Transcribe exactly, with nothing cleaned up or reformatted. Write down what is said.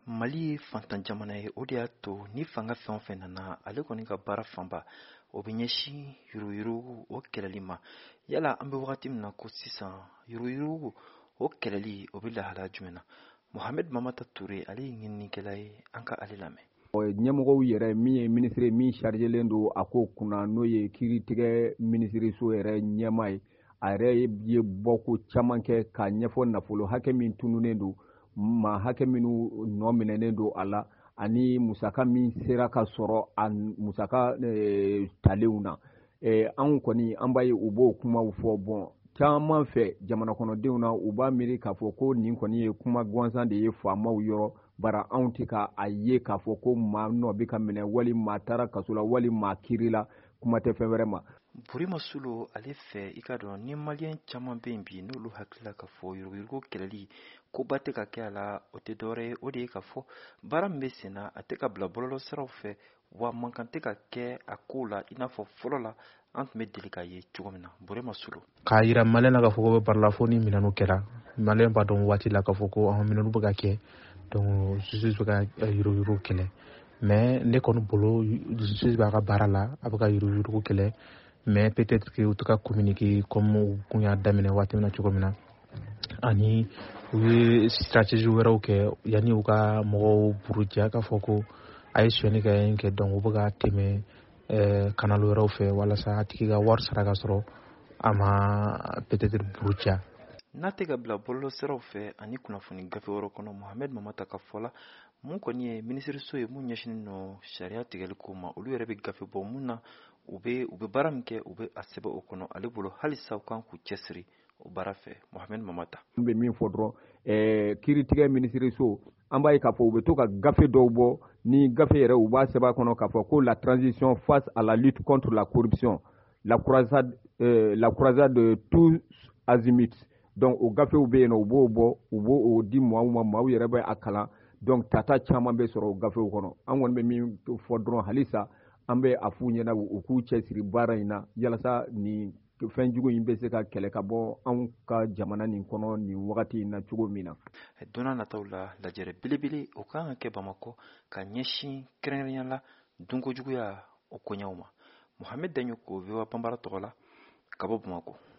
Mali fantan jamana ye o de y'a to ni fanga fɛn o fɛn nana ale kɔni ka baara fanba o bɛ ɲɛsin yuruguyurugu o kɛlɛli ma yala an bɛ wagati min na ko sisan yuruguyurugu o kɛlɛli o bɛ lahala jumɛn na Mohamed Mamata Ture ale ye ɲininikɛla ye an ka ale lamɛn. Ɲɛmɔgɔw yɛrɛ min ye ministre min chargelen don a ko kunna n'o ye kiiritigɛ ministeriso yɛrɛ ɲɛma ye a yɛrɛ ye bɔko caman kɛ ka ɲɛfɔ nafolo hakɛ min tununen don ma hakɛ minnu nɔ minɛnen don a la ani musaka min sera ka sɔrɔ a musaka talenw na an kɔni an b'a ye u b'o kumaw fɔ bɔn caman fɛ jamana kɔnɔdenw na u b'a miiri k'a fɔ ko nin kɔni ye kuma gansan de ye faamaw yɔrɔ bara anw tɛ ka a ye k'a fɔ ko maa nɔ bɛ ka minɛ wali maa taara kaso la wali maa kiiri la kuma tɛ fɛn wɛrɛ ma. Burima Sulu ale fɛ i ka dɔn ni maliyɛn caman bɛ yen bi n'olu hakilila ka fɔ yuruguyurugu kɛlɛli ko ba tɛ ka kɛ a la o tɛ dɔwɛrɛ ye o de ye ka fɔ baara min bɛ sen na a tɛ ka bila bɔlɔlɔsiraw fɛ wa man kan tɛ ka kɛ a ko la i n'a fɔ fɔlɔ la an tun bɛ deli k'a ye cogo min na Burima Sulu. K'a yira maliyɛn na k'a fɔ ko bɛ baara la fo ni minɛnw kɛra maliyɛn b'a dɔn waati la k'a fɔ ko an minɛnw bɛ ka kɛ donc justice bɛ ka yuruguyurugu kɛlɛ mais ne kɔni bolo justice b'a ka baara la a bɛ ka yuruguyurugu kɛlɛ mais peut-être que u tɛ ka communiquer comme u kun y'a daminɛ waati min na cogo min na ani u ye stratégie wɛrɛw kɛ yanni u ka mɔgɔw buruja k'a fɔ ko a ye sonyɛni kɛ yen kɛ donc u bɛ ka tɛmɛ canal wɛrɛw fɛ walasa a tigi ka wari sara ka sɔrɔ a ma peut-être buruja. N'a tɛ ka bila bɔlɔlɔsiraw fɛ ani kunnafoni gafe wɛrɛ kɔnɔ Mohamed Mamata ka fɔ la mun kɔni ye ministeriso ye mun ɲɛsinnen don sariya tigɛli ko ma olu yɛrɛ bɛ gafe bɔ mun na u bɛ u bɛ baara min kɛ u bɛ a sɛbɛn o kɔnɔ ale bolo halisa u kan k'u cɛsiri o baara fɛ Mohamed Mamata. N bɛ min fɔ dɔrɔn kiiritigɛ ministeriso an b'a ye k'a fɔ u bɛ to ka gafe dɔw bɔ ni gafe yɛrɛ u b'a sɛbɛn kɔnɔ k'a fɔ ko la transition face à la lutte contre la corruption la croisade euh, la croisade de tous azimuts. Donc o gafew bɛ yen nɔ u b'o bɔ u b'o di maaw ma maaw yɛrɛ bɛ a kalan donc tata caman bɛ sɔrɔ o gafew kɔnɔ an kɔni bɛ min fɔ dɔrɔn halisa an bɛ a f'u ɲɛna u k'u cɛsiri baara in na yalasa nin fɛn jugu in bɛ se ka kɛlɛ ka bɔ anw ka jamana nin kɔnɔ nin wagati in na cogo min na. Donna nataw la lajɛrɛ belebele o kan ka kɛ Bamakɔ ka ɲɛsin kɛrɛnkɛrɛnya la dunkojuguya o koɲaw ma Mohamed Daɲoko V O A Banbara tɔgɔ la ka bɔ Bamakɔ.